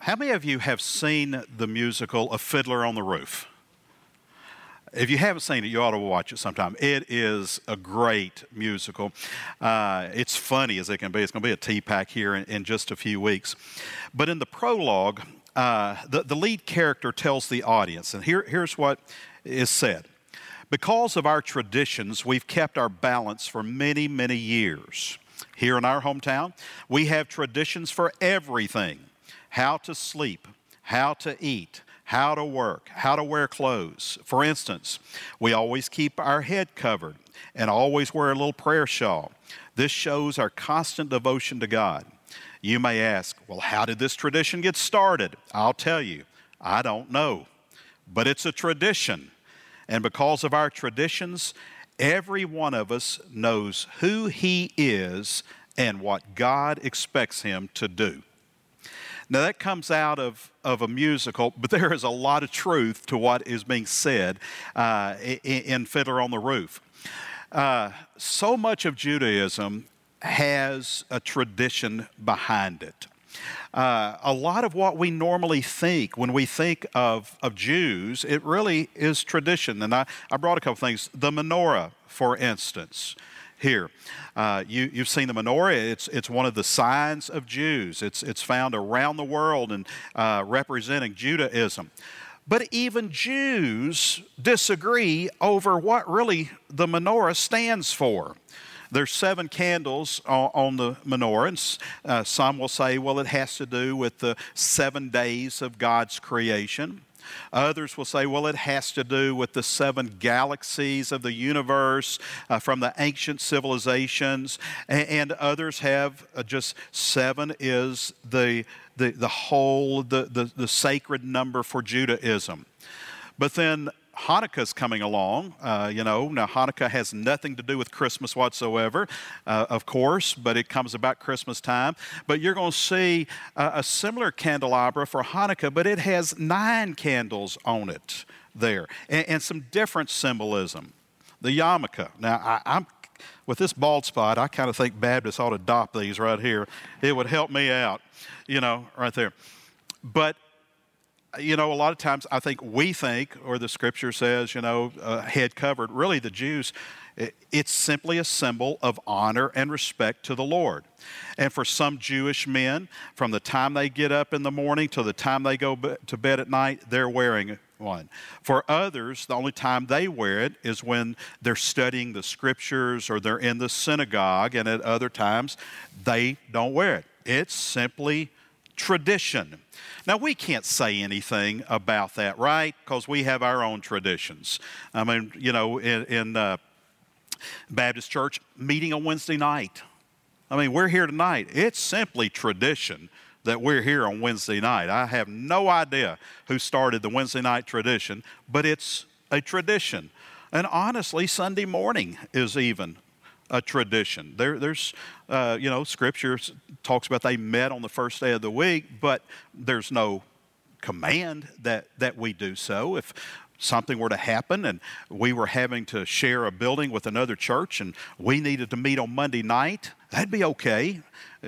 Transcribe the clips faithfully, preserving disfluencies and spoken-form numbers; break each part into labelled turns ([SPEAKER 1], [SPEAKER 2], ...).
[SPEAKER 1] How many of you have seen the musical A Fiddler on the Roof? If you haven't seen it, you ought to watch it sometime. It is a great musical. Uh, it's funny as it can be. It's going to be a T-Pack here in, in just a few weeks. But in the prologue, uh, the, the lead character tells the audience, and here, here's what is said. Because of our traditions, we've kept our balance for many, many years. Here in our hometown, we have traditions for everything. How to sleep, how to eat, how to work, how to wear clothes. For instance, we always keep our head covered and always wear a little prayer shawl. This shows our constant devotion to God. You may ask, well, how did this tradition get started? I'll tell you, I don't know, but it's a tradition. And because of our traditions, every one of us knows who he is and what God expects him to do. Now that comes out of, of a musical, but there is a lot of truth to what is being said uh, in, in Fiddler on the Roof. Uh, so much of Judaism has a tradition behind it. Uh, a lot of what we normally think when we think of, of Jews, it really is tradition. And I, I brought a couple things. The menorah, for instance. Here, uh, you, you've seen the menorah. It's, it's one of the signs of Jews. It's, it's found around the world and uh, representing Judaism. But even Jews disagree over what really the menorah stands for. There's seven candles on, on the menorah, and uh, some will say, well, it has to do with the seven days of God's creation. Others will say, well, it has to do with the seven galaxies of the universe uh, from the ancient civilizations. And, and others have uh, just seven is the, the, the whole, the, the, the sacred number for Judaism. But then Hanukkah's coming along. Uh, you know, now Hanukkah has nothing to do with Christmas whatsoever, uh, of course, but it comes about Christmas time. But you're going to see uh, a similar candelabra for Hanukkah, but it has nine candles on it there, and, and some different symbolism. The yarmulke. Now, I, I'm with this bald spot, I kind of think Baptists ought to adopt these right here. It would help me out, you know, right there. But you know, a lot of times I think we think, or the scripture says, you know, uh, head covered. Really, the Jews, it, it's simply a symbol of honor and respect to the Lord. And for some Jewish men, from the time they get up in the morning till the time they go be- to bed at night, they're wearing one. For others, the only time they wear it is when they're studying the scriptures or they're in the synagogue, and at other times, they don't wear it. It's simply tradition. Now, we can't say anything about that, right? Because we have our own traditions. I mean, you know, in, in uh, Baptist church, meeting on Wednesday night. I mean, we're here tonight. It's simply tradition that we're here on Wednesday night. I have no idea who started the Wednesday night tradition, but it's a tradition. And honestly, Sunday morning is even a tradition. There, there's, uh, you know, Scripture talks about they met on the first day of the week, but there's no command that, that we do so. If something were to happen and we were having to share a building with another church and we needed to meet on Monday night, that'd be okay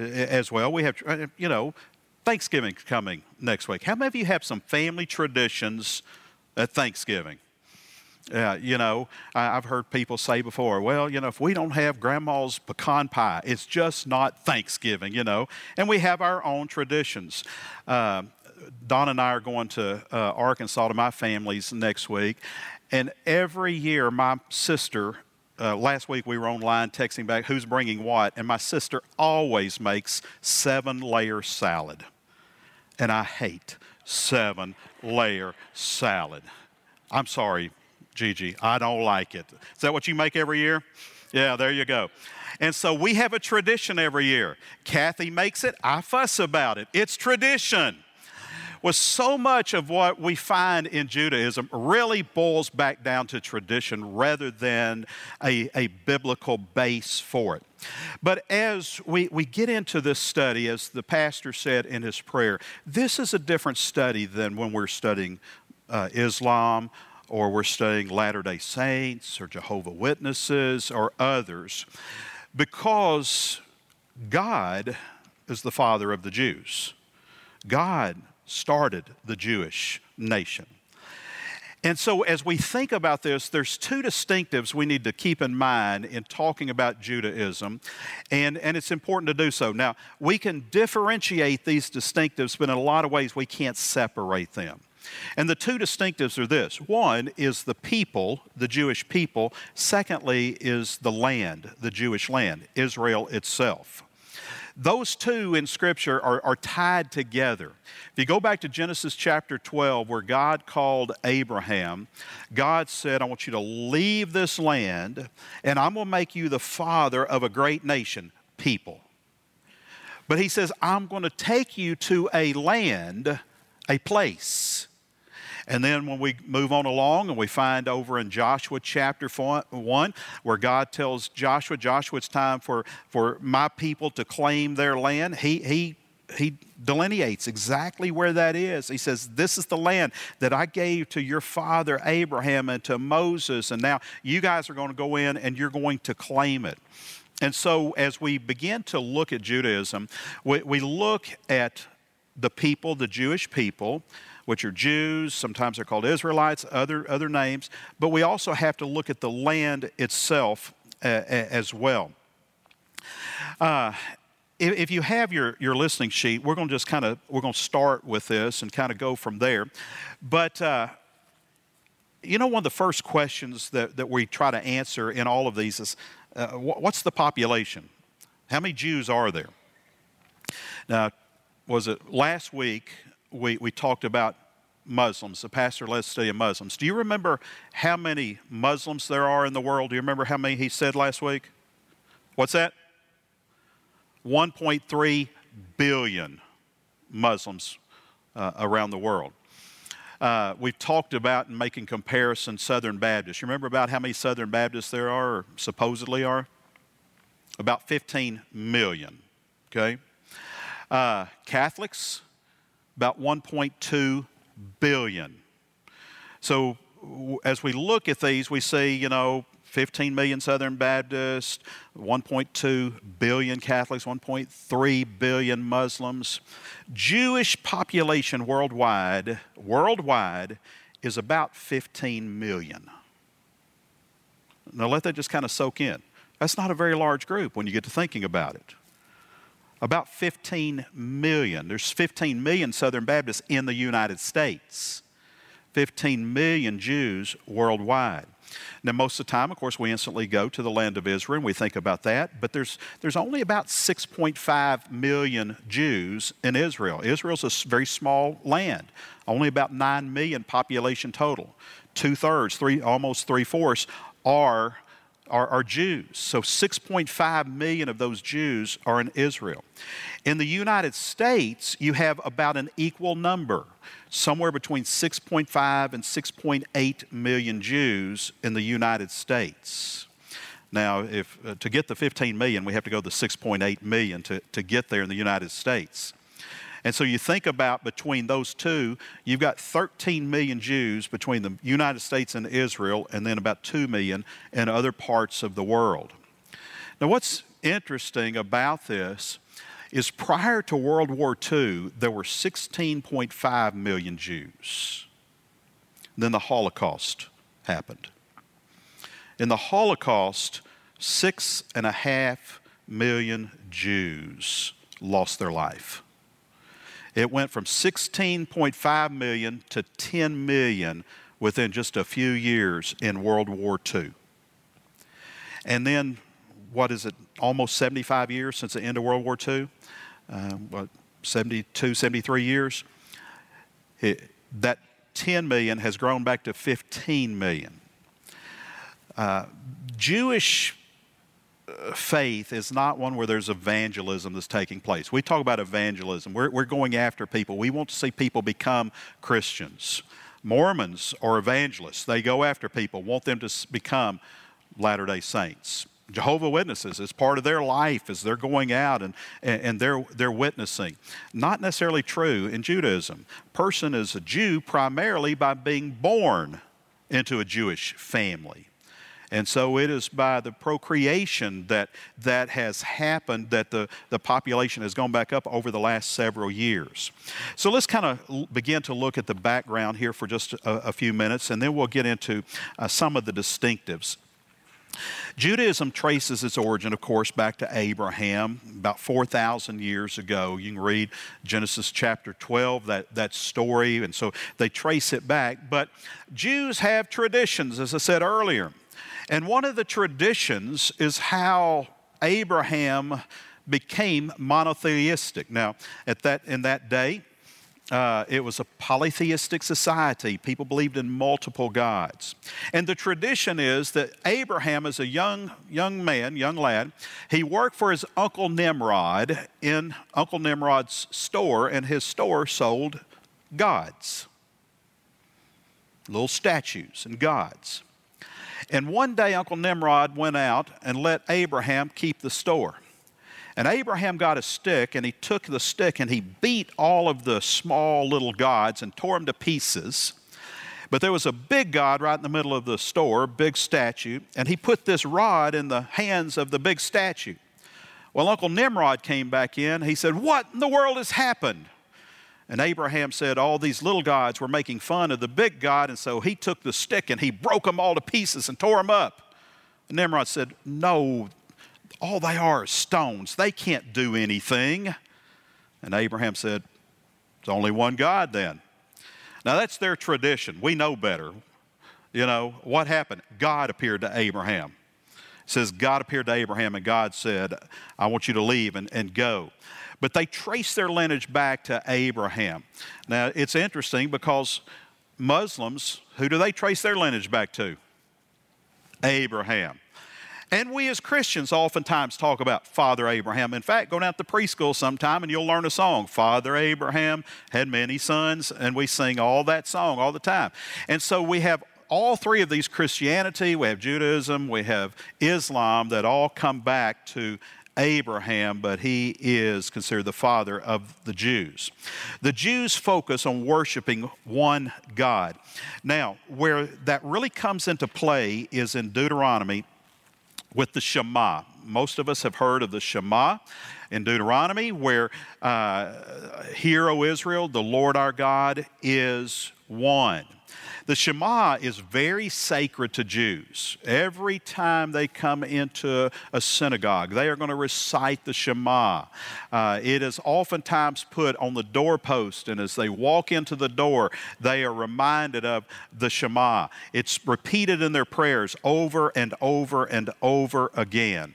[SPEAKER 1] as well. We have, you know, Thanksgiving's coming next week. How many of you have some family traditions at Thanksgiving? Yeah, you know, I've heard people say before, well, you know, if we don't have Grandma's pecan pie, it's just not Thanksgiving, you know. And we have our own traditions. Uh, Don and I are going to uh, Arkansas to my family's next week. And every year, my sister, uh, last week we were online texting back who's bringing what. And my sister always makes seven-layer salad. And I hate seven-layer salad. I'm sorry, Gigi, I don't like it. Is that what you make every year? Yeah, there you go. And so we have a tradition every year. Kathy makes it, I fuss about it. It's tradition. Well, so much of what we find in Judaism really boils back down to tradition rather than a, a biblical base for it. But as we, we get into this study, as the pastor said in his prayer, this is a different study than when we're studying uh, Islam, or we're studying Latter-day Saints or Jehovah's Witnesses or others, because God is the Father of the Jews. God started the Jewish nation. And so as we think about this, there's two distinctives we need to keep in mind in talking about Judaism, and, and it's important to do so. Now, we can differentiate these distinctives, but in a lot of ways we can't separate them. And the two distinctives are this. One is the people, the Jewish people. Secondly is the land, the Jewish land, Israel itself. Those two in Scripture are, are tied together. If you go back to Genesis chapter twelve, where God called Abraham, God said, I want you to leave this land, and I'm going to make you the father of a great nation, people. But he says, I'm going to take you to a land, a place. And then when we move on along and we find over in Joshua chapter one, where God tells Joshua, Joshua, it's time for, for my people to claim their land. He, he, he delineates exactly where that is. He says, this is the land that I gave to your father Abraham and to Moses. And now you guys are going to go in and you're going to claim it. And so as we begin to look at Judaism, we, we look at the people, the Jewish people, which are Jews, sometimes they're called Israelites, other, other names, but we also have to look at the land itself uh, as well. Uh, if, if you have your, your listening sheet, we're going to just kind of, we're going to start with this and kind of go from there. But, uh, you know, one of the first questions that, that we try to answer in all of these is, uh, what's the population? How many Jews are there? Now, was it last week, We, we talked about Muslims. The pastor led us study of Muslims. Do you remember how many Muslims there are in the world? Do you remember how many he said last week? What's that? one point three billion Muslims uh, around the world. Uh, we've talked about, in making comparison, Southern Baptists. You remember about how many Southern Baptists there are, or supposedly are? About fifteen million, okay? Uh, Catholics, about one point two billion. So as we look at these, we see, you know, fifteen million Southern Baptists, one point two billion Catholics, one point three billion Muslims. Jewish population worldwide, worldwide is about fifteen million. Now let that just kind of soak in. That's not a very large group when you get to thinking about it. About fifteen million. There's fifteen million Southern Baptists in the United States. fifteen million Jews worldwide. Now, most of the time, of course, we instantly go to the land of Israel and we think about that, but there's, there's only about six point five million Jews in Israel. Israel's a very small land, only about nine million population total. Two-thirds, three, almost three-fourths are Are, are Jews. So six point five million of those Jews are in Israel. In the United States, you have about an equal number, somewhere between six point five and six point eight million Jews in the United States. Now, if uh, to get the fifteen million, we have to go to six point eight million to, to get there in the United States. And so you think about between those two, you've got thirteen million Jews between the United States and Israel, and then about two million in other parts of the world. Now, what's interesting about this is prior to World War Two, there were sixteen point five million Jews. Then the Holocaust happened. In the Holocaust, six and a half million Jews lost their life. It went from sixteen point five million to ten million within just a few years in World War Two. And then, what is it, almost seventy-five years since the end of World War Two? Uh, what, seventy-two, seventy-three years? It, that ten million has grown back to fifteen million. Uh, Jewish faith is not one where there's evangelism that's taking place. We talk about evangelism. We're, we're going after people. We want to see people become Christians. Mormons are evangelists. They go after people, want them to become Latter-day Saints. Jehovah's Witnesses, it's part of their life as they're going out and, and, and they're, they're witnessing. Not necessarily true in Judaism. A person is a Jew primarily by being born into a Jewish family. And so it is by the procreation that that has happened that the, the population has gone back up over the last several years. So let's kind of begin to look at the background here for just a, a few minutes, and then we'll get into uh, some of the distinctives. Judaism traces its origin, of course, back to Abraham, about four thousand years ago. You can read Genesis chapter twelve, that, that story, and so they trace it back. But Jews have traditions, as I said earlier. And one of the traditions is how Abraham became monotheistic. Now, at that, in that day, Uh, it was a polytheistic society. People believed in multiple gods. And the tradition is that Abraham, as a young, young man, young lad, he worked for his Uncle Nimrod in Uncle Nimrod's store, and his store sold gods, little statues and gods. And one day Uncle Nimrod went out and let Abraham keep the store. And Abraham got a stick, and he took the stick and he beat all of the small little gods and tore them to pieces. But there was a big god right in the middle of the store, big statue, and he put this rod in the hands of the big statue. Well, Uncle Nimrod came back in. He said, "What in the world has happened?" And Abraham said all these little gods were making fun of the big god, and so he took the stick and he broke them all to pieces and tore them up. And Nimrod said, "No, all they are is stones. They can't do anything." And Abraham said, "It's only one God then." Now that's their tradition. We know better. You know, what happened? God appeared to Abraham. It says God appeared to Abraham and God said, "I want you to leave and, and go." But they trace their lineage back to Abraham. Now it's interesting because Muslims, who do they trace their lineage back to? Abraham. And we as Christians oftentimes talk about Father Abraham. In fact, go down to preschool sometime and you'll learn a song. Father Abraham had many sons, and we sing all that song all the time. And so we have all three of these: Christianity, we have Judaism, we have Islam, that all come back to Abraham, but he is considered the father of the Jews. The Jews focus on worshiping one God. Now, where that really comes into play is in Deuteronomy with the Shema. Most of us have heard of the Shema in Deuteronomy, where, uh, "Hear, O Israel, the Lord our God is one." The Shema is very sacred to Jews. Every time they come into a synagogue, they are going to recite the Shema. Uh, it is oftentimes put on the doorpost, and as they walk into the door, they are reminded of the Shema. It's repeated in their prayers over and over and over again.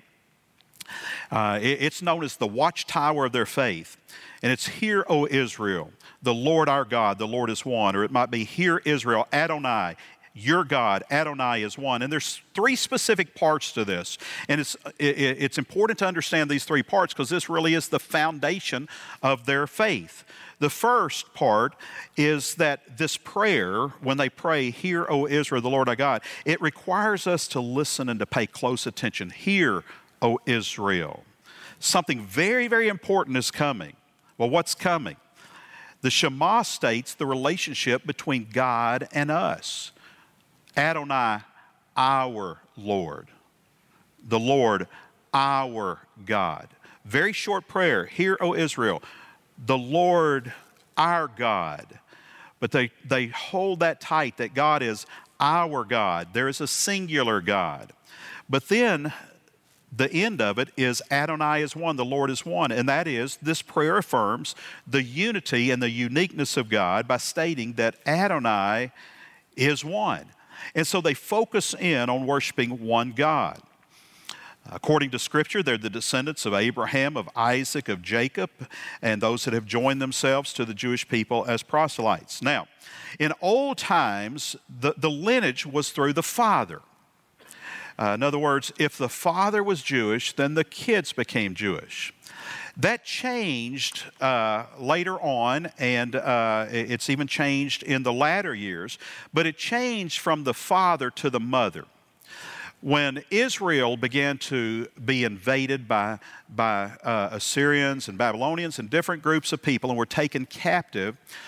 [SPEAKER 1] Uh, it, it's known as the watchtower of their faith. And it's, "Hear, O Israel, the Lord our God, the Lord is one." Or it might be, "Hear, Israel, Adonai, your God, Adonai is one." And there's three specific parts to this. And it's, it, it's important to understand these three parts because this really is the foundation of their faith. The first part is that this prayer, when they pray, "Hear, O Israel, the Lord our God," it requires us to listen and to pay close attention. "Hear, O Israel." Something very, very important is coming. Well, what's coming? The Shema states the relationship between God and us. Adonai, our Lord. The Lord, our God. Very short prayer. "Hear, O Israel, the Lord, our God." But they, they hold that tight, that God is our God. There is a singular God. But then the end of it is Adonai is one, the Lord is one. And that is, this prayer affirms the unity and the uniqueness of God by stating that Adonai is one. And so they focus in on worshiping one God. According to Scripture, they're the descendants of Abraham, of Isaac, of Jacob, and those that have joined themselves to the Jewish people as proselytes. Now, in old times, the, the lineage was through the father. Uh, in other words, if the father was Jewish, then the kids became Jewish. That changed uh, later on, and uh, it's even changed in the latter years, but it changed from the father to the mother. When Israel began to be invaded by, by uh, Assyrians and Babylonians and different groups of people and were taken captive,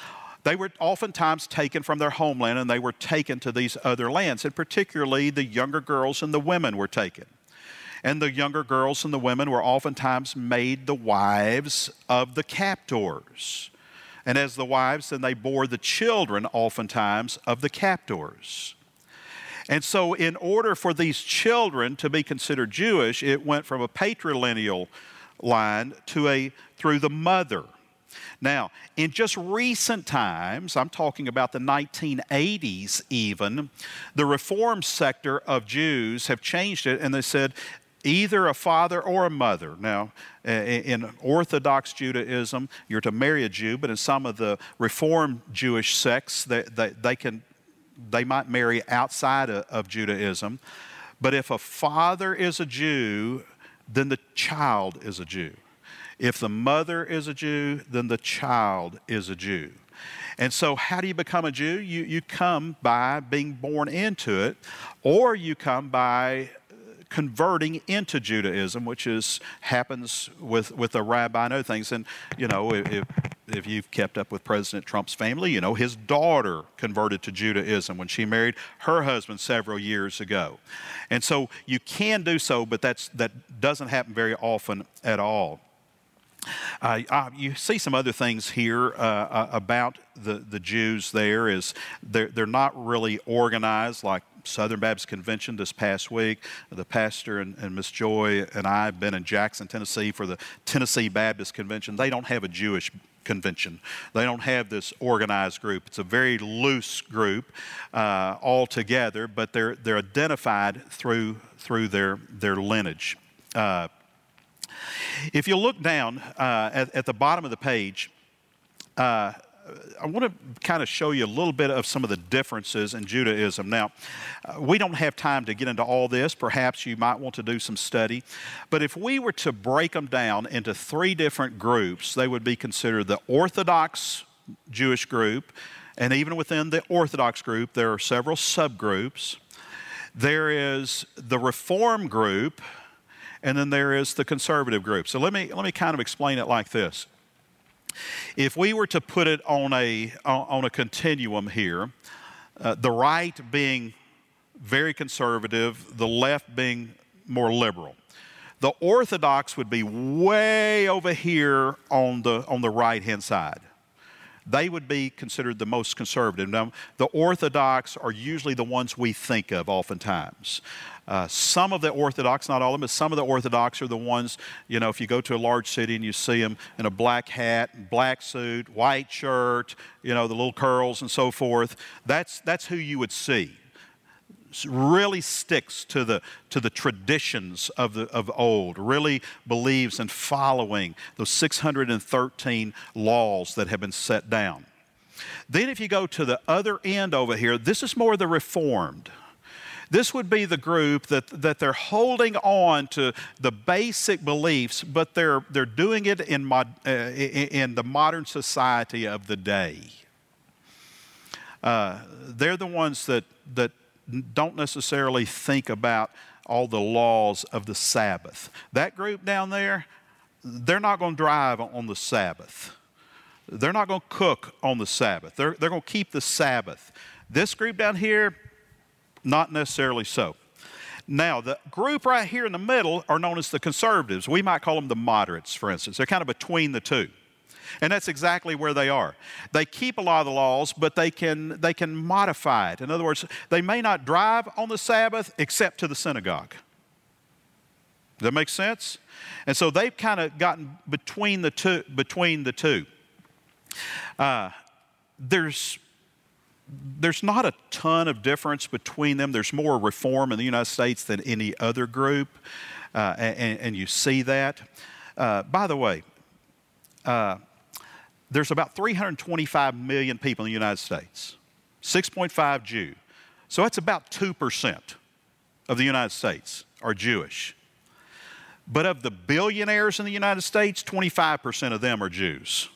[SPEAKER 1] they were oftentimes taken from their homeland and they were taken to these other lands, and particularly the younger girls and the women were taken. And the younger girls and the women were oftentimes made the wives of the captors. And as the wives, then they bore the children oftentimes of the captors. And so in order for these children to be considered Jewish, it went from a patrilineal line to a through the mother. Now, in just recent times, I'm talking about the nineteen eighties even, the Reform sector of Jews have changed it, and they said either a father or a mother. Now, in Orthodox Judaism, you're to marry a Jew, but in some of the Reform Jewish sects, they, they, they can they might marry outside of, of Judaism. But if a father is a Jew, then the child is a Jew. If the mother is a Jew, then the child is a Jew. And so how do you become a Jew? You, you come by being born into it, or you come by converting into Judaism, which is happens with, with a rabbi and other things. And, you know, if, if you've kept up with President Trump's family, you know, his daughter converted to Judaism when she married her husband several years ago. And so you can do so, but that's, that doesn't happen very often at all. Uh, uh, you see some other things here uh, about the, the Jews there is they're, they're not really organized like Southern Baptist Convention this past week. The pastor and, and Miss Joy and I have been in Jackson, Tennessee for the Tennessee Baptist Convention. They don't have a Jewish convention. They don't have this organized group. It's a very loose group uh, altogether, but they're, they're identified through, through their, their lineage. Uh, If you look down uh, at, at the bottom of the page, uh, I want to kind of show you a little bit of some of the differences in Judaism. Now, uh, we don't have time to get into all this. Perhaps you might want to do some study. But if we were to break them down into three different groups, they would be considered the Orthodox Jewish group. And even within the Orthodox group, there are several subgroups. There is the Reform group, and then there is the conservative group. So let me, let me kind of explain it like this. If we were to put it on a, on a continuum here, uh, the right being very conservative, the left being more liberal. The Orthodox would be way over here on the, on the right-hand side. They would be considered the most conservative. Now, the Orthodox are usually the ones we think of oftentimes. Uh, some of the Orthodox, not all of them, but some of the Orthodox are the ones, you know, if you go to a large city and you see them in a black hat, black suit, white shirt, you know, the little curls and so forth, that's, that's who you would see. Really sticks to the, to the traditions of, the, of old, really believes in following those six hundred thirteen laws that have been set down. Then if you go to the other end over here, this is more the Reformed. This would be the group that, that they're holding on to the basic beliefs, but they're, they're doing it in, mod, uh, in the modern society of the day. Uh, they're the ones that, that don't necessarily think about all the laws of the Sabbath. That group down there, they're not going to drive on the Sabbath. They're not going to cook on the Sabbath. They're, they're going to keep the Sabbath. This group down here, not necessarily so. Now, the group right here in the middle are known as the conservatives. We might call them the moderates, for instance. They're kind of between the two. And that's exactly where they are. They keep a lot of the laws, but they can, they can modify it. In other words, they may not drive on the Sabbath except to the synagogue. Does that make sense? And so they've kind of gotten between the two. Between the two. Uh, there's... There's not a ton of difference between them. There's more reform in the United States than any other group, uh, and, and you see that. Uh, by the way, uh, there's about three hundred twenty-five million people in the United States, six point five Jew. So that's about two percent of the United States are Jewish. But of the billionaires in the United States, twenty-five percent of them are Jews.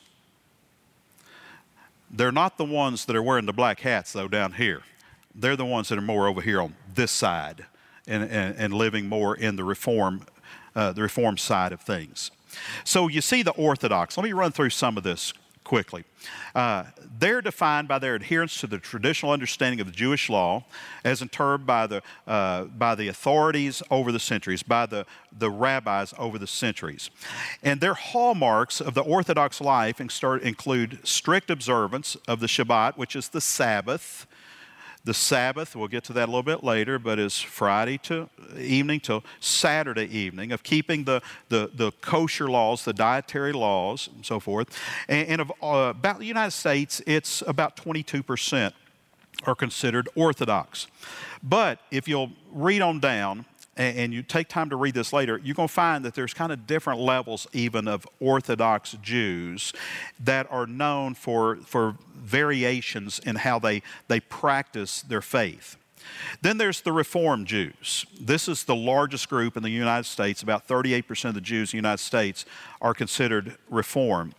[SPEAKER 1] They're not the ones that are wearing the black hats, though, down here. They're the ones that are more over here on this side and, and, and living more in the reform, uh, the reform side of things. So you see the Orthodox. Let me run through some of this quickly. Uh, they're defined by their adherence to the traditional understanding of the Jewish law as interpreted by the, uh, by the authorities over the centuries, by the, the rabbis over the centuries. And their hallmarks of the Orthodox life include strict observance of the Shabbat, which is the Sabbath. The Sabbath, we'll get to that a little bit later, but is Friday to evening till Saturday evening, of keeping the, the, the kosher laws, the dietary laws, and so forth. And, and of, uh, about the United States, it's about twenty-two percent are considered Orthodox. But if you'll read on down, and, and you take time to read this later, you're going to find that there's kind of different levels even of Orthodox Jews that are known for, for variations in how they, they practice their faith. Then there's the Reform Jews. This is the largest group in the United States. About thirty-eight percent of the Jews in the United States are considered Reform.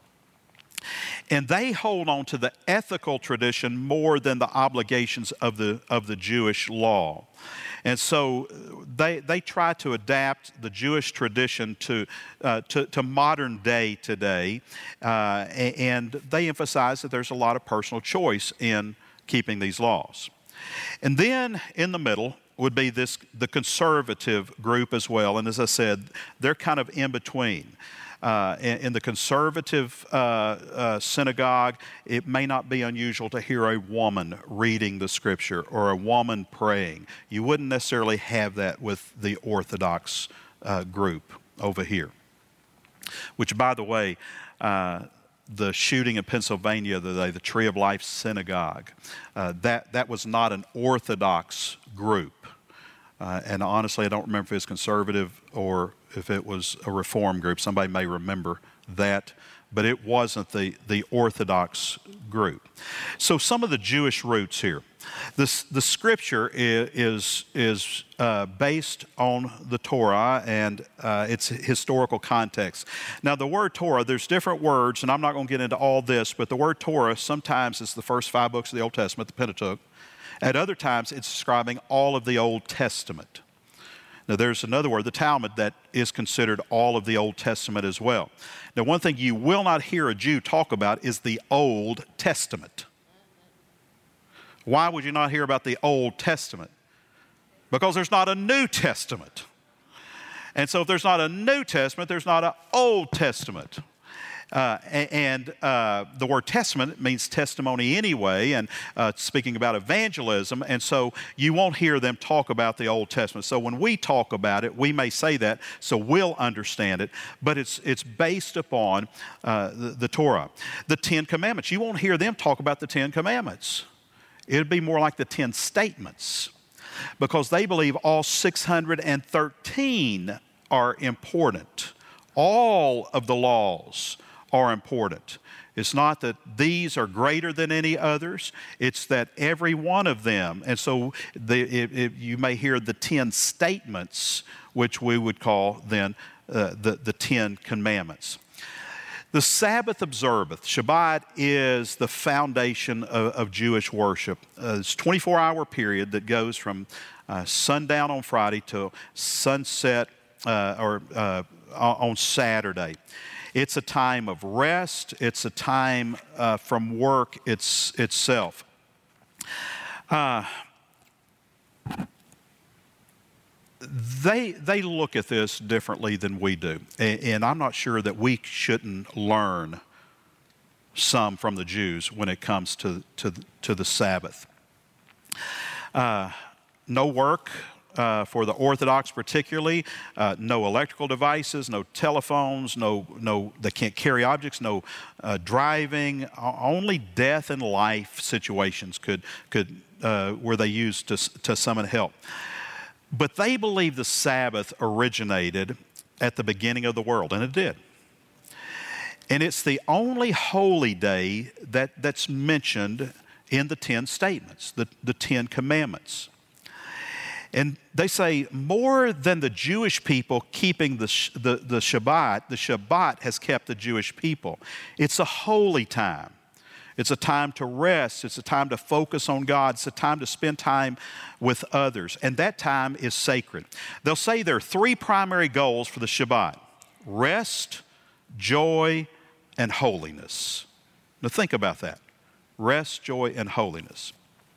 [SPEAKER 1] And they hold on to the ethical tradition more than the obligations of the, of the Jewish law. And so they, they try to adapt the Jewish tradition to, uh, to, to modern day today, uh, and they emphasize that there's a lot of personal choice in keeping these laws. And then in the middle would be this the conservative group as well, and as I said, they're kind of in between. Uh, in, in the conservative uh, uh, synagogue, it may not be unusual to hear a woman reading the scripture or a woman praying. You wouldn't necessarily have that with the Orthodox uh, group over here. Which, by the way, uh, the shooting in Pennsylvania the day, the Tree of Life Synagogue, uh, that, that was not an Orthodox group. Uh, and honestly, I don't remember if it was conservative or if it was a Reform group. Somebody may remember that, but it wasn't the, the Orthodox group. So some of the Jewish roots here. This, the scripture is, is, is uh, based on the Torah and uh, its historical context. Now, the word Torah, there's different words, and I'm not going to get into all this, but the word Torah sometimes is the first five books of the Old Testament, the Pentateuch. At other times, it's describing all of the Old Testament. Now, there's another word, the Talmud, that is considered all of the Old Testament as well. Now, one thing you will not hear a Jew talk about is the Old Testament. Why would you not hear about the Old Testament? Because there's not a New Testament. And so if there's not a New Testament, there's not an Old Testament. Uh, and uh, the word testament means testimony anyway, and uh, speaking about evangelism, and so you won't hear them talk about the Old Testament. So when we talk about it, we may say that, so we'll understand it, but it's, it's based upon uh, the, the Torah. The Ten Commandments, you won't hear them talk about the Ten Commandments. It'd be more like the Ten Statements, because they believe all six hundred thirteen are important. All of the laws are important. It's not that these are greater than any others. It's that every one of them. And so the, it, it, you may hear the ten statements, which we would call then uh, the, the Ten Commandments. The Sabbath observance, Shabbat, is the foundation of, of Jewish worship. Uh, it's a twenty-four hour period that goes from uh, sundown on Friday till sunset uh, or uh, on Saturday. It's a time of rest. It's a time uh, from work it's, itself. Uh, they, they look at this differently than we do. And, and I'm not sure that we shouldn't learn some from the Jews when it comes to, to, to the Sabbath. Uh, no work. Uh, for the Orthodox particularly, uh, no electrical devices, no telephones, no, no, they can't carry objects, no uh, driving. Only death and life situations could, could uh, were they used to, to summon help. But they believe the Sabbath originated at the beginning of the world, and it did. And it's the only holy day that, that's mentioned in the Ten Statements, the, the Ten Commandments. And they say more than the Jewish people keeping the, the, the Shabbat, the Shabbat has kept the Jewish people. It's a holy time. It's a time to rest. It's a time to focus on God. It's a time to spend time with others. And that time is sacred. They'll say there are three primary goals for the Shabbat: rest, joy, and holiness. Now think about that. Rest, joy, and holiness.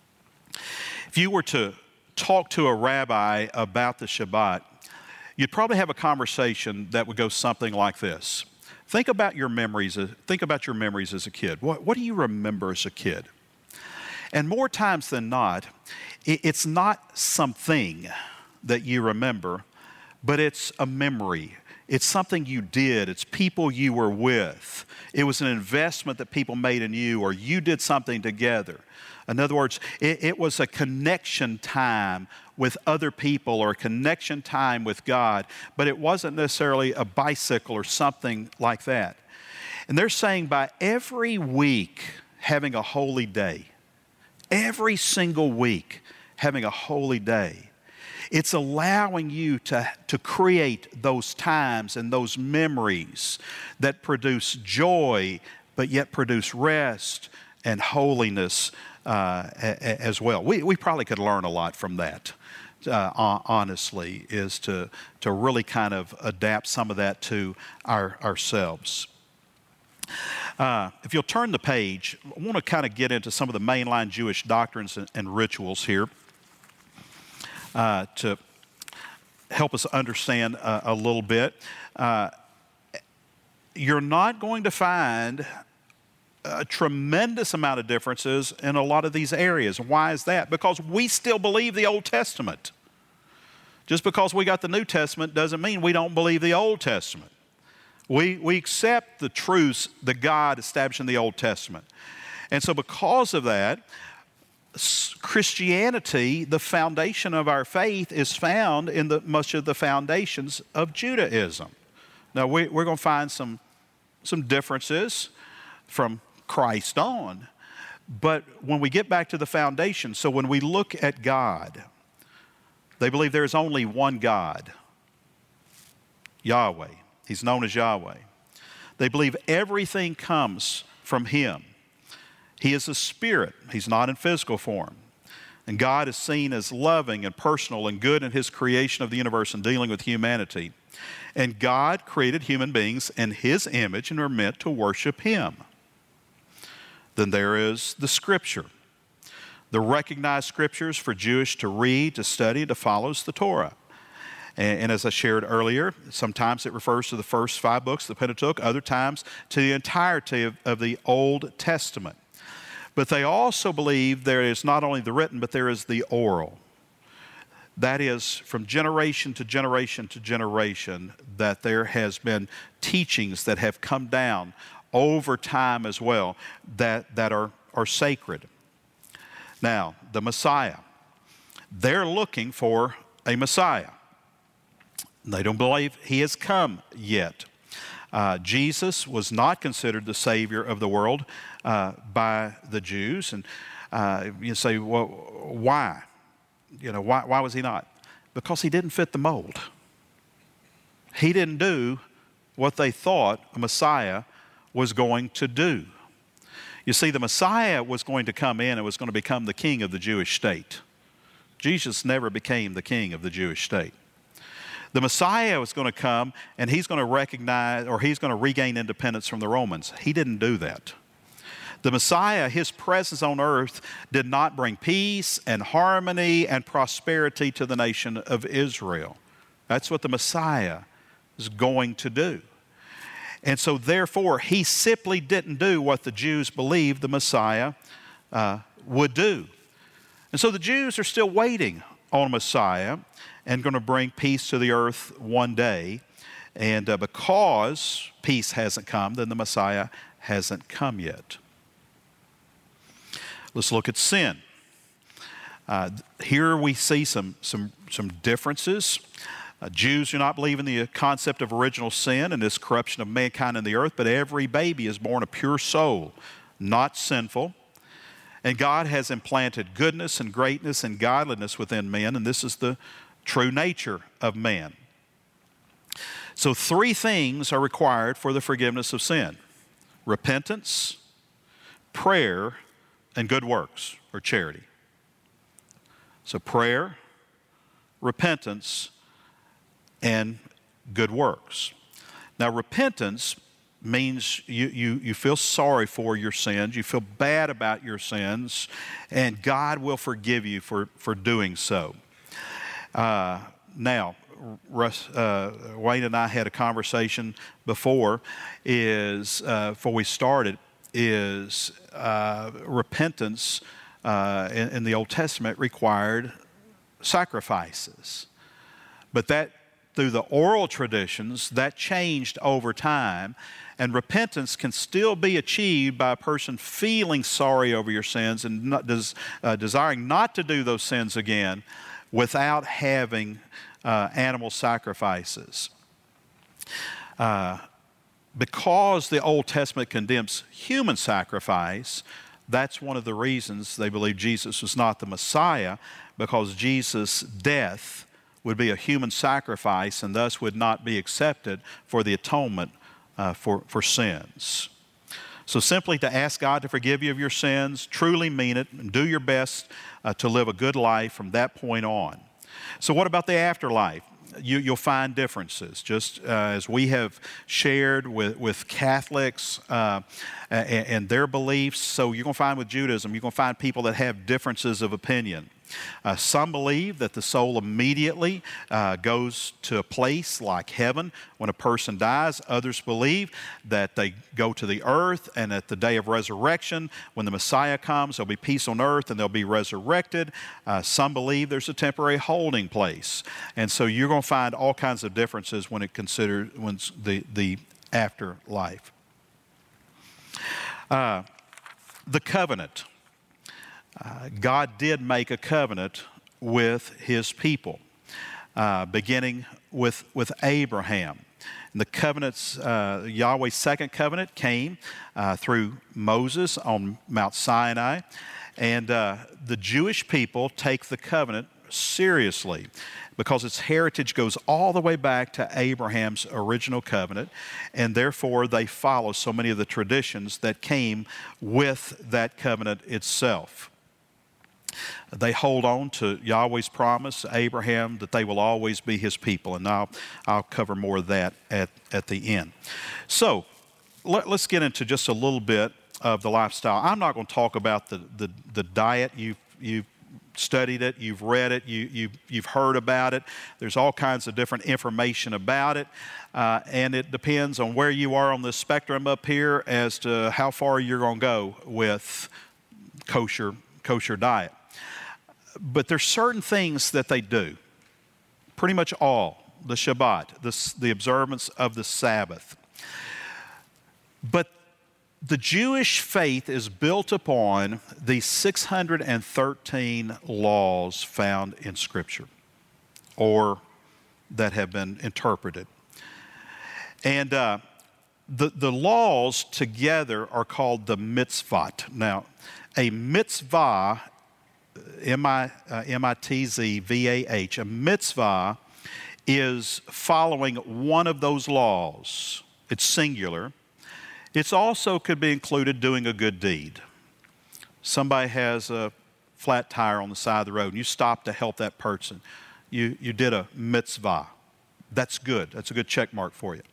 [SPEAKER 1] If you were to talk to a rabbi about the Shabbat, you'd probably have a conversation that would go something like this. Think about your memories. Think about your memories as a kid. What, what do you remember as a kid? And more times than not, it, it's not something that you remember, but it's a memory. It's something you did. It's people you were with. It was an investment that people made in you, or you did something together. In other words, it, it was a connection time with other people or a connection time with God, but it wasn't necessarily a bicycle or something like that. And they're saying by every week having a holy day, every single week having a holy day, it's allowing you to, to create those times and those memories that produce joy, but yet produce rest and holiness uh, a, as well. We, we probably could learn a lot from that, uh, honestly, is to, to really kind of adapt some of that to our, ourselves. Uh, if you'll turn the page, I want to kind of get into some of the mainline Jewish doctrines and, and rituals here. Uh, to help us understand uh, a little bit. Uh, you're not going to find a tremendous amount of differences in a lot of these areas. Why is that? Because we still believe the Old Testament. Just because we got the New Testament doesn't mean we don't believe the Old Testament. We, we accept the truths that God established in the Old Testament. And so because of that, Christianity, the foundation of our faith, is found in the, much of the foundations of Judaism. Now, we, we're going to find some, some differences from Christ on, but when we get back to the foundation, so when we look at God, they believe there is only one God, Yahweh. He's known as Yahweh. They believe everything comes from Him. He is a spirit. He's not in physical form. And God is seen as loving and personal and good in His creation of the universe and dealing with humanity. And God created human beings in His image and are meant to worship Him. Then there is the Scripture. The recognized Scriptures for Jewish to read, to study, to follow is the Torah. And, and as I shared earlier, sometimes it refers to the first five books, the Pentateuch, other times to the entirety of, of the Old Testament. But they also believe there is not only the written, but there is the oral. That is, from generation to generation to generation, that there has been teachings that have come down over time as well that, that are, are sacred. Now, the Messiah. They're looking for a Messiah. They don't believe He has come yet. Uh, Jesus was not considered the Savior of the world uh, by the Jews. And uh, you say, well, why? You know, why, why was He not? Because He didn't fit the mold. He didn't do what they thought a Messiah was going to do. You see, the Messiah was going to come in and was going to become the king of the Jewish state. Jesus never became the king of the Jewish state. The Messiah was going to come and He's going to recognize, or He's going to regain independence from the Romans. He didn't do that. The Messiah, His presence on earth did not bring peace and harmony and prosperity to the nation of Israel. That's what the Messiah is going to do. And so therefore, He simply didn't do what the Jews believed the Messiah uh, would do. And so the Jews are still waiting on Messiah and going to bring peace to the earth one day. And uh, because peace hasn't come, then the Messiah hasn't come yet. Let's look at sin. Uh, here we see some, some, some differences. Uh, Jews do not believe in the concept of original sin and this corruption of mankind in the earth, but every baby is born a pure soul, not sinful. And God has implanted goodness and greatness and godliness within men, and this is the true nature of man. So three things are required for the forgiveness of sin: repentance, prayer, and good works, or charity. So prayer, repentance, and good works. Now repentance means you, you, you feel sorry for your sins, you feel bad about your sins, and God will forgive you for, for doing so. Uh, now, Russ, uh, Wayne and I had a conversation before, is uh, before we started, is uh, repentance uh, in, in the Old Testament required sacrifices. But that, through the oral traditions, that changed over time, and repentance can still be achieved by a person feeling sorry over your sins and not, des, uh, desiring not to do those sins again without having uh, animal sacrifices. Uh, because the Old Testament condemns human sacrifice, that's one of the reasons they believe Jesus was not the Messiah, because Jesus' death would be a human sacrifice and thus would not be accepted for the atonement uh, for, for sins. So simply to ask God to forgive you of your sins, truly mean it, and do your best uh, to live a good life from that point on. So what about the afterlife? You, you'll find differences, just uh, as we have shared with, with Catholics uh, and, and their beliefs. So you're going to find with Judaism, you're going to find people that have differences of opinion. Uh, some believe that the soul immediately uh, goes to a place like heaven when a person dies. Others believe that they go to the earth, and at the day of resurrection, when the Messiah comes, there'll be peace on earth and they'll be resurrected. Uh, some believe there's a temporary holding place. And so you're going to find all kinds of differences when it considers when the, the afterlife. Uh, the covenant. Uh, God did make a covenant with His people, uh, beginning with, with Abraham. And the covenants, uh, Yahweh's second covenant came uh, through Moses on Mount Sinai. And uh, the Jewish people take the covenant seriously because its heritage goes all the way back to Abraham's original covenant, and therefore they follow so many of the traditions that came with that covenant itself. They hold on to Yahweh's promise to Abraham that they will always be His people, and I'll, I'll cover more of that at, at the end. So let, let's get into just a little bit of the lifestyle. I'm not going to talk about the, the, the diet. You've, you've studied it, you've read it, you, you, you've heard about it. There's all kinds of different information about it, uh, and it depends on where you are on the spectrum up here as to how far you're going to go with kosher, kosher diet. But there's certain things that they do, pretty much all, the Shabbat, the, the observance of the Sabbath. But the Jewish faith is built upon the six hundred thirteen laws found in Scripture, or that have been interpreted. And uh, the, the laws together are called the mitzvot. Now, a mitzvah, M I T Z V A H, a mitzvah is following one of those laws. It's singular. It's also could be included doing a good deed. Somebody has a flat tire on the side of the road and you stop to help that person. You, you did a mitzvah. That's good. That's a good check mark for you.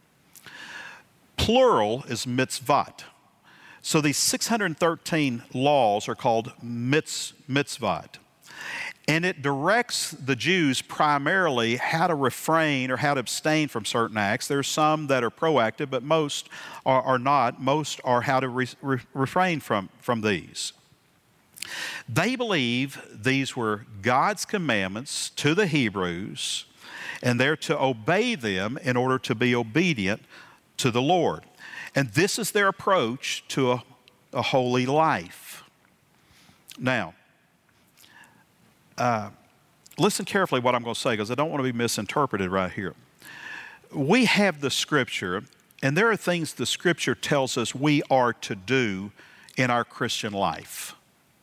[SPEAKER 1] Plural is mitzvot. So these six hundred thirteen laws are called mitz, mitzvot. And it directs the Jews primarily how to refrain or how to abstain from certain acts. There are some that are proactive, but most are, are not. Most are how to re, re, refrain from, from these. They believe these were God's commandments to the Hebrews, and they're to obey them in order to be obedient to the Lord. And this is their approach to a, a holy life. Now, uh, listen carefully what I'm going to say, because I don't want to be misinterpreted right here. We have the Scripture, and there are things the Scripture tells us we are to do in our Christian life.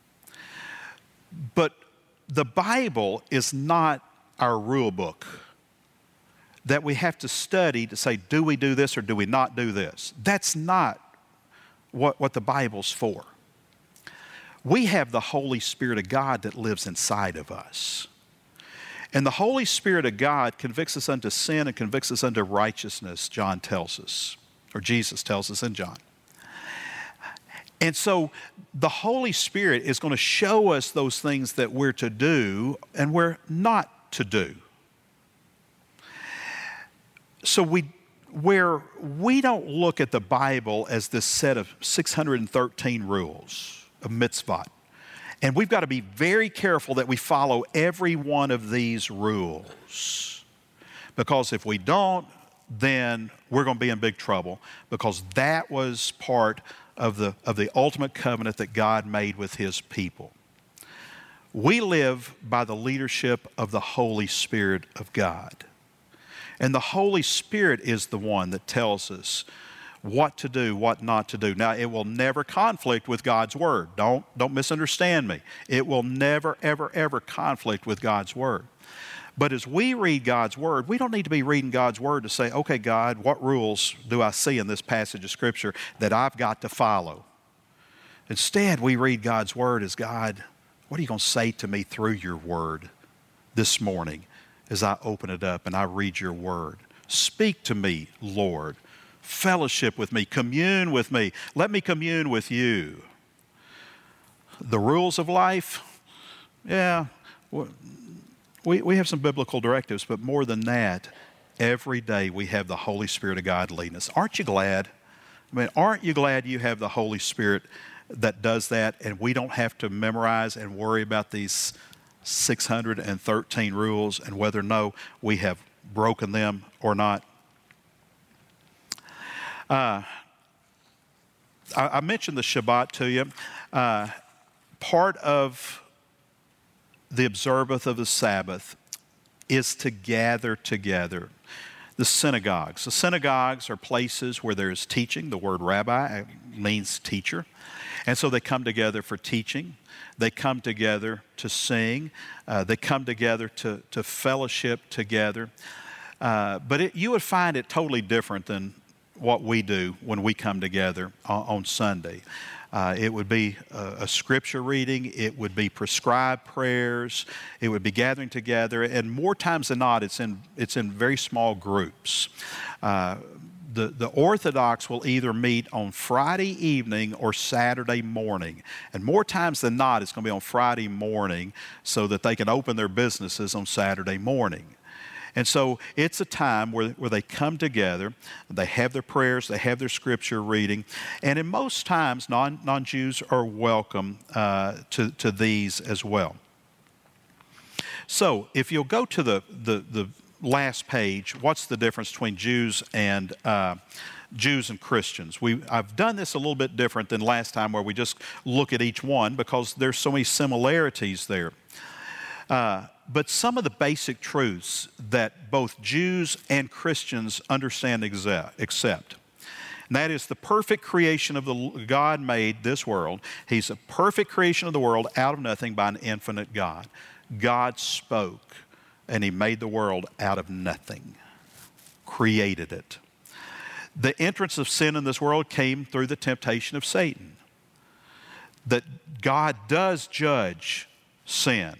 [SPEAKER 1] But the Bible is not our rule book that we have to study to say, do we do this or do we not do this? That's not what, what the Bible's for. We have the Holy Spirit of God that lives inside of us. And the Holy Spirit of God convicts us unto sin and convicts us unto righteousness, John tells us. or Jesus tells us in John. And so the Holy Spirit is going to show us those things that we're to do and we're not to do. So we, where we don't look at the Bible as this set of six hundred thirteen rules of mitzvot, and we've got to be very careful that we follow every one of these rules, because if we don't, then we're going to be in big trouble, because that was part of the, of the ultimate covenant that God made with His people. We live by the leadership of the Holy Spirit of God. And the Holy Spirit is the one that tells us what to do, what not to do. Now, it will never conflict with God's Word. Don't, don't misunderstand me. It will never, ever, ever conflict with God's Word. But as we read God's Word, we don't need to be reading God's Word to say, okay, God, what rules do I see in this passage of Scripture that I've got to follow? Instead, we read God's Word as, God, what are you going to say to me through your Word this morning as I open it up and I read your Word? Speak to me, Lord. Fellowship with me. Commune with me. Let me commune with you. The rules of life, yeah, we, we have some biblical directives, but more than that, every day we have the Holy Spirit of God leading us. Aren't you glad? I mean, aren't you glad you have the Holy Spirit that does that, and we don't have to memorize and worry about these six hundred thirteen rules and whether or no we have broken them or not? Uh, I, I mentioned the Shabbat to you. Uh, part of the observance of the Sabbath is to gather together. The synagogues. The synagogues are places where there is teaching. The word rabbi means teacher. And so they come together for teaching. They come together to sing. Uh, they come together to, to fellowship together. Uh, but it, you would find it totally different than what we do when we come together on, on Sunday. Uh, it would be a, a scripture reading. It would be prescribed prayers. It would be gathering together. And more times than not, it's in, it's in very small groups. Uh, the, the Orthodox will either meet on Friday evening or Saturday morning. And more times than not, it's going to be on Friday morning so that they can open their businesses on Saturday morning. And so it's a time where, where they come together, they have their prayers, they have their scripture reading, and in most times non, non-Jews are welcome uh, to, to these as well. So if you'll go to the, the, the last page, what's the difference between Jews and uh, Jews and Christians? We, I've done this a little bit different than last time where we just look at each one because there's so many similarities there. Uh, but some of the basic truths that both Jews and Christians understand and accept. And that is the perfect creation of the God made this world. He's a perfect creation of the world out of nothing by an infinite God. God spoke and He made the world out of nothing, created it. The entrance of sin in this world came through the temptation of Satan. That God does judge sin,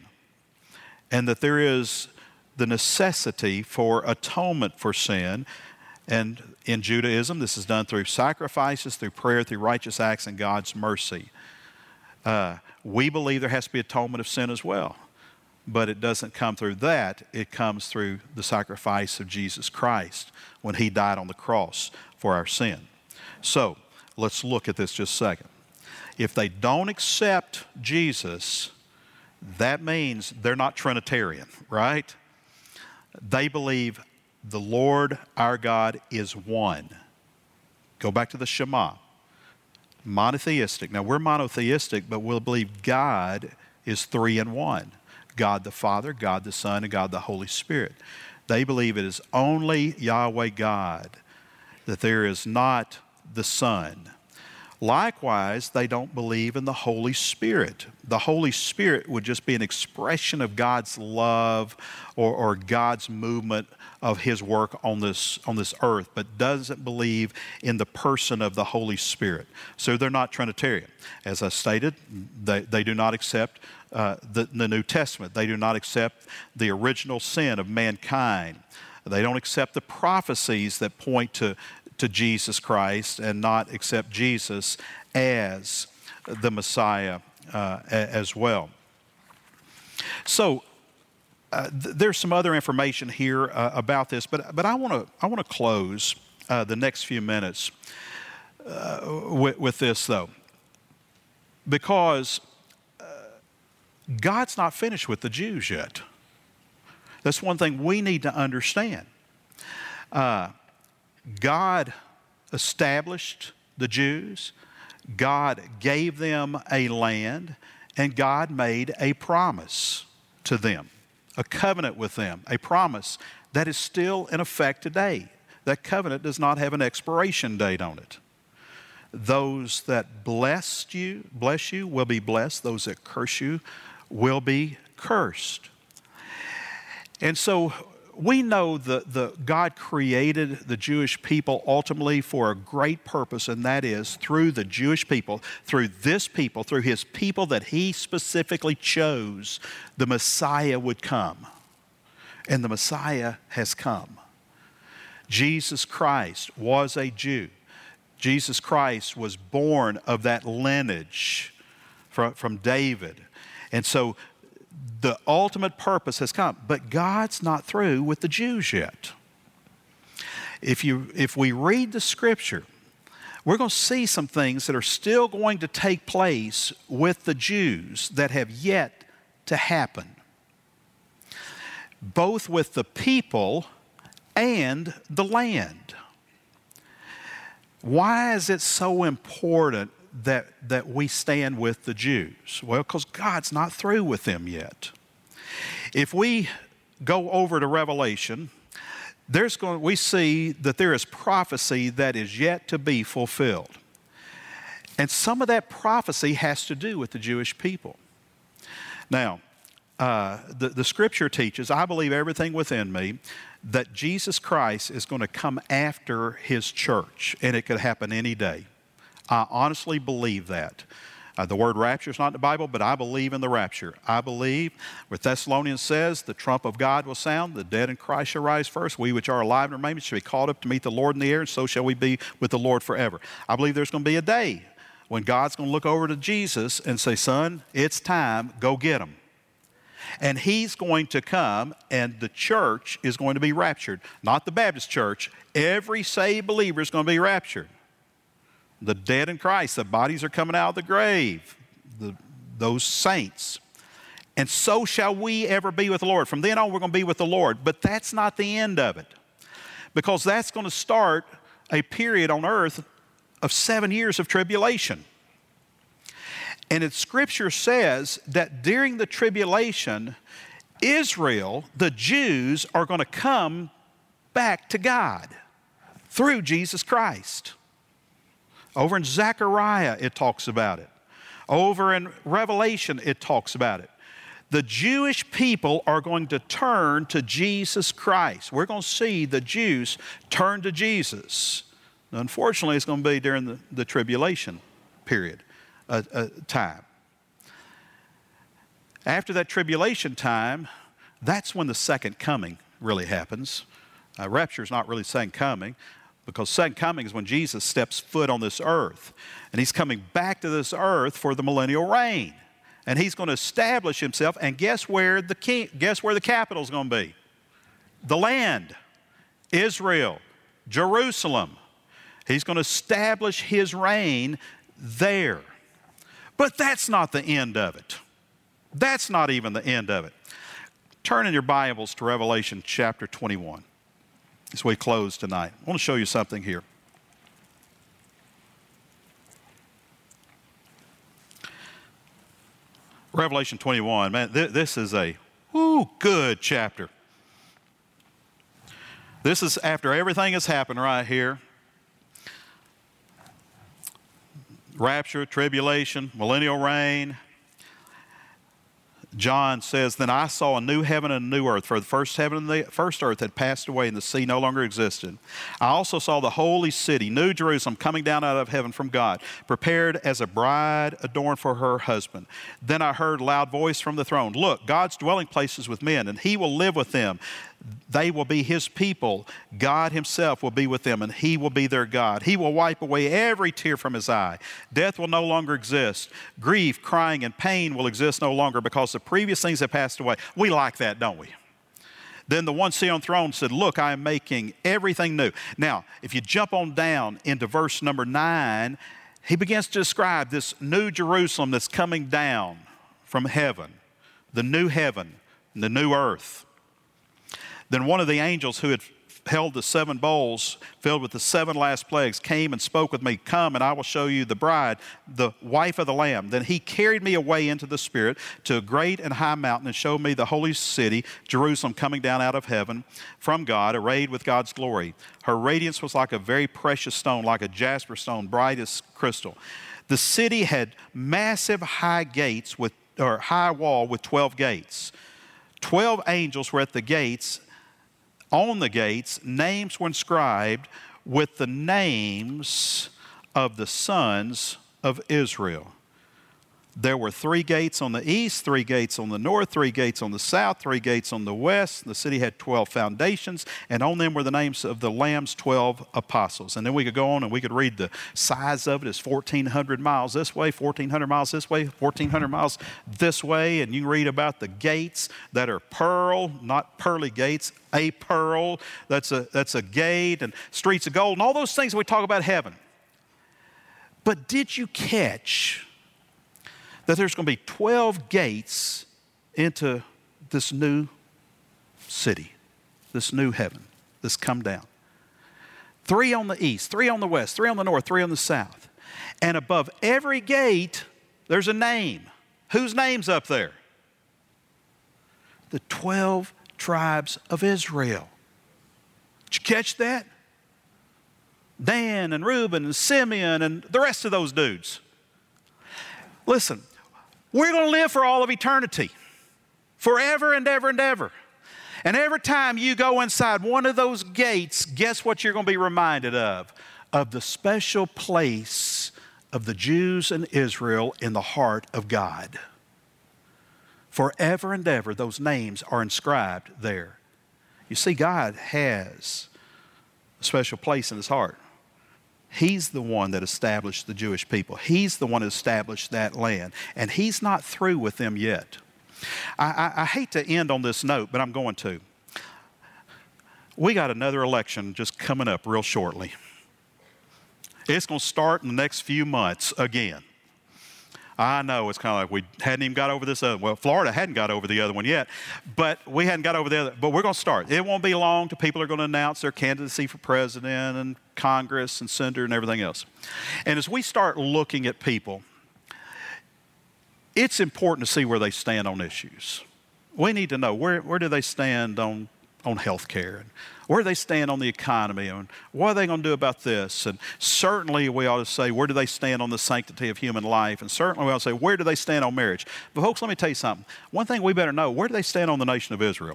[SPEAKER 1] and that there is the necessity for atonement for sin. And in Judaism, this is done through sacrifices, through prayer, through righteous acts, and God's mercy. Uh, we believe there has to be atonement of sin as well. But it doesn't come through that. It comes through the sacrifice of Jesus Christ when He died on the cross for our sin. So, let's look at this just a second. If they don't accept Jesus, that means they're not Trinitarian, right? They believe the Lord our God is one. Go back to the Shema. Monotheistic. Now we're monotheistic, but we'll believe God is three in one. God the Father, God the Son, and God the Holy Spirit. They believe it is only Yahweh God, that there is not the Son. Likewise, they don't believe in the Holy Spirit. The Holy Spirit would just be an expression of God's love or, or God's movement of His work on this, on this earth, but doesn't believe in the person of the Holy Spirit. So they're not Trinitarian. As I stated, they, they do not accept uh, the, the New Testament. They do not accept the original sin of mankind. They don't accept the prophecies that point to to Jesus Christ and not accept Jesus as the Messiah uh, as well. So uh, th- there's some other information here uh, about this, but but I want to I want to close uh, the next few minutes uh, with, with this though, because uh, God's not finished with the Jews yet. That's one thing we need to understand. Uh, God established the Jews. God gave them a land, and God made a promise to them, a covenant with them, a promise that is still in effect today. That covenant does not have an expiration date on it. Those that bless you, bless you will be blessed. Those that curse you will be cursed. And so we know that the, God created the Jewish people ultimately for a great purpose, and that is through the Jewish people, through this people, through His people that He specifically chose, the Messiah would come. And the Messiah has come. Jesus Christ was a Jew. Jesus Christ was born of that lineage from, from David. And so the ultimate purpose has come, but God's not through with the Jews yet. If you, if we read the Scripture, we're going to see some things that are still going to take place with the Jews that have yet to happen, both with the people and the land. Why is it so important that, that we stand with the Jews? Well, because God's not through with them yet. If we go over to Revelation, there's going, we see that there is prophecy that is yet to be fulfilled. And some of that prophecy has to do with the Jewish people. Now, uh, the, the Scripture teaches, I believe everything within me, that Jesus Christ is going to come after His church, and it could happen any day. I honestly believe that. Uh, the word rapture is not in the Bible, but I believe in the rapture. I believe, where Thessalonians says, the trump of God will sound, the dead in Christ shall rise first. We which are alive and remain shall be caught up to meet the Lord in the air, and so shall we be with the Lord forever. I believe there's going to be a day when God's going to look over to Jesus and say, son, it's time, go get him. And He's going to come, and the church is going to be raptured. Not the Baptist church. Every saved believer is going to be raptured. The dead in Christ, the bodies are coming out of the grave, the, those saints. And so shall we ever be with the Lord. From then on, we're going to be with the Lord. But that's not the end of it, because that's going to start a period on earth of seven years of tribulation. And it, Scripture says that during the tribulation, Israel, the Jews, are going to come back to God through Jesus Christ. Over in Zechariah, it talks about it. Over in Revelation, it talks about it. The Jewish people are going to turn to Jesus Christ. We're going to see the Jews turn to Jesus. Now, unfortunately, it's going to be during the, the tribulation period. Uh, uh, time. After that tribulation time, that's when the second coming really happens. Uh, rapture is not really second coming, because second coming is when Jesus steps foot on this earth, and He's coming back to this earth for the millennial reign, and He's going to establish Himself. And guess where the king, guess where the capital is going to be? The land, Israel, Jerusalem. He's going to establish His reign there. But that's not the end of it. That's not even the end of it. Turn in your Bibles to Revelation chapter twenty-one as we close tonight. I want to show you something here. Revelation twenty-one, man, th- this is a whoo, good chapter. This is after everything has happened right here. Rapture, tribulation, millennial reign. John says, then I saw a new heaven and a new earth, for the first heaven and the first earth had passed away, and the sea no longer existed. I also saw the holy city, New Jerusalem, coming down out of heaven from God, prepared as a bride adorned for her husband. Then I heard a loud voice from the throne, look, God's dwelling place is with men, and He will live with them. They will be his people. God himself will be with them, and he will be their God. He will wipe away every tear from his eye. Death will no longer exist. Grief, crying, and pain will exist no longer because the previous things have passed away. We like that, don't we? Then the one seated on the throne said, look, I am making everything new. Now, if you jump on down into verse number nine, he begins to describe this new Jerusalem that's coming down from heaven, the new heaven, and the new earth. Then one of the angels who had held the seven bowls filled with the seven last plagues came and spoke with me, come and I will show you the bride, the wife of the Lamb. Then he carried me away into the Spirit to a great and high mountain and showed me the holy city, Jerusalem, coming down out of heaven from God, arrayed with God's glory. Her radiance was like a very precious stone, like a jasper stone, bright as crystal. The city had massive high gates with, or high wall with twelve gates. Twelve angels were at the gates. On the gates, names were inscribed with the names of the sons of Israel. There were three gates on the east, three gates on the north, three gates on the south, three gates on the west. The city had twelve foundations, and on them were the names of the Lamb's twelve apostles. And then we could go on and we could read the size of it is fourteen hundred miles this way, fourteen hundred miles this way, fourteen hundred miles this way. And you can read about the gates that are pearl, not pearly gates, a pearl, that's a, that's a gate, and streets of gold, and all those things we talk about heaven. But did you catch that there's going to be twelve gates into this new city, this new heaven, this come down? Three on the east, three on the west, three on the north, three on the south. And above every gate, there's a name. Whose name's up there? The twelve tribes of Israel. Did you catch that? Dan and Reuben and Simeon and the rest of those dudes. Listen, we're going to live for all of eternity, forever and ever and ever. And every time you go inside one of those gates, guess what you're going to be reminded of? Of the special place of the Jews and Israel in the heart of God. Forever and ever, those names are inscribed there. You see, God has a special place in his heart. He's the one that established the Jewish people. He's the one that established that land. And he's not through with them yet. I, I, I hate to end on this note, but I'm going to. We got another election just coming up real shortly. It's going to start in the next few months again. I know it's kind of like we hadn't even got over this other. Well, Florida hadn't got over the other one yet, but we hadn't got over the other. But we're going to start. It won't be long till people are going to announce their candidacy for president and Congress and senator and everything else. And as we start looking at people, it's important to see where they stand on issues. We need to know where, where do they stand on, on health care, and where do they stand on the economy, and what are they going to do about this? And certainly we ought to say, where do they stand on the sanctity of human life? And certainly we ought to say, where do they stand on marriage? But folks, let me tell you something. One thing we better know, where do they stand on the nation of Israel?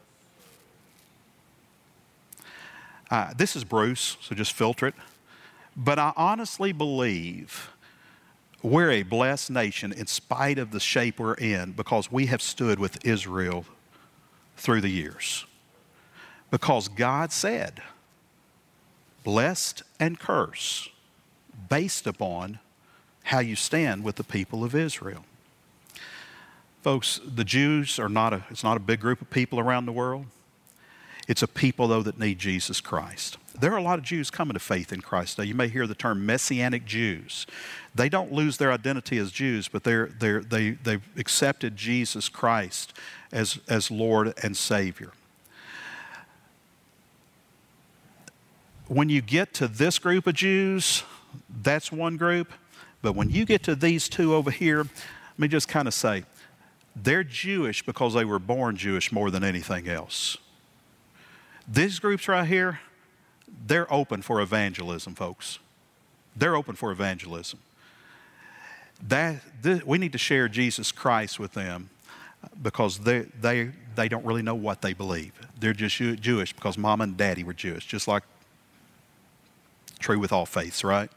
[SPEAKER 1] Uh, this is Bruce, so just filter it. But I honestly believe we're a blessed nation in spite of the shape we're in, because we have stood with Israel through the years. Because God said, blessed and curse, based upon how you stand with the people of Israel. Folks, the Jews are not a, it's not a big group of people around the world. It's a people, though, that need Jesus Christ. There are a lot of Jews coming to faith in Christ today. You may hear the term Messianic Jews. They don't lose their identity as Jews, but they're, they're, they, they've accepted Jesus Christ as, as Lord and Savior. When you get to this group of Jews, that's one group. But when you get to these two over here, let me just kind of say, they're Jewish because they were born Jewish more than anything else. These groups right here, they're open for evangelism, folks. They're open for evangelism. That, th- we need to share Jesus Christ with them, because they, they, they don't really know what they believe. They're just Jewish because mom and daddy were Jewish, just like true with all faiths, right?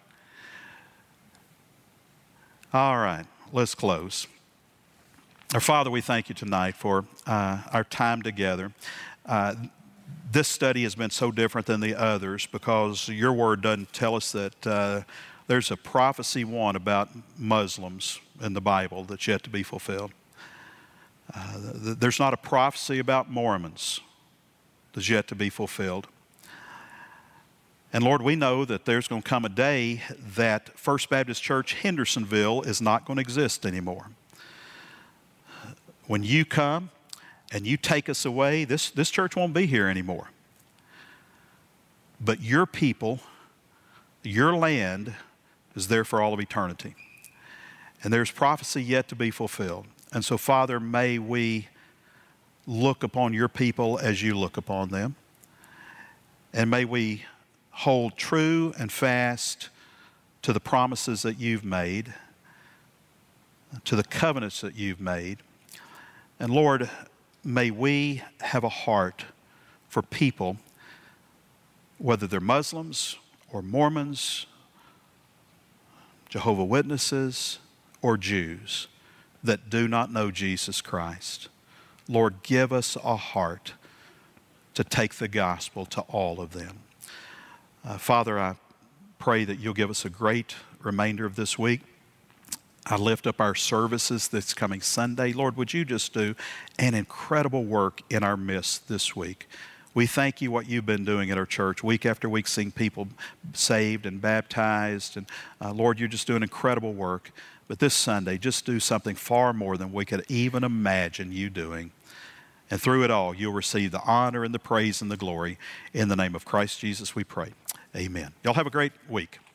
[SPEAKER 1] All right, let's close. Our Father, we thank you tonight for uh, our time together. Uh, this study has been so different than the others because your word doesn't tell us that uh, there's a prophecy one about Muslims in the Bible that's yet to be fulfilled. Uh, th- there's not a prophecy about Mormons that's yet to be fulfilled. And Lord, we know that there's going to come a day that First Baptist Church Hendersonville is not going to exist anymore. When you come and you take us away, this, this church won't be here anymore. But your people, your land is there for all of eternity. And there's prophecy yet to be fulfilled. And so, Father, may we look upon your people as you look upon them. And may we hold true and fast to the promises that you've made, to the covenants that you've made. And Lord, may we have a heart for people, whether they're Muslims or Mormons, Jehovah's Witnesses, or Jews that do not know Jesus Christ. Lord, give us a heart to take the gospel to all of them. Uh, Father, I pray that you'll give us a great remainder of this week. I lift up our services that's coming Sunday. Lord, would you just do an incredible work in our midst this week? We thank you what you've been doing at our church week after week, seeing people saved and baptized. And uh, Lord, you're just doing incredible work. But this Sunday, just do something far more than we could even imagine you doing. And through it all, you'll receive the honor and the praise and the glory. In the name of Christ Jesus, we pray. Amen. Y'all have a great week.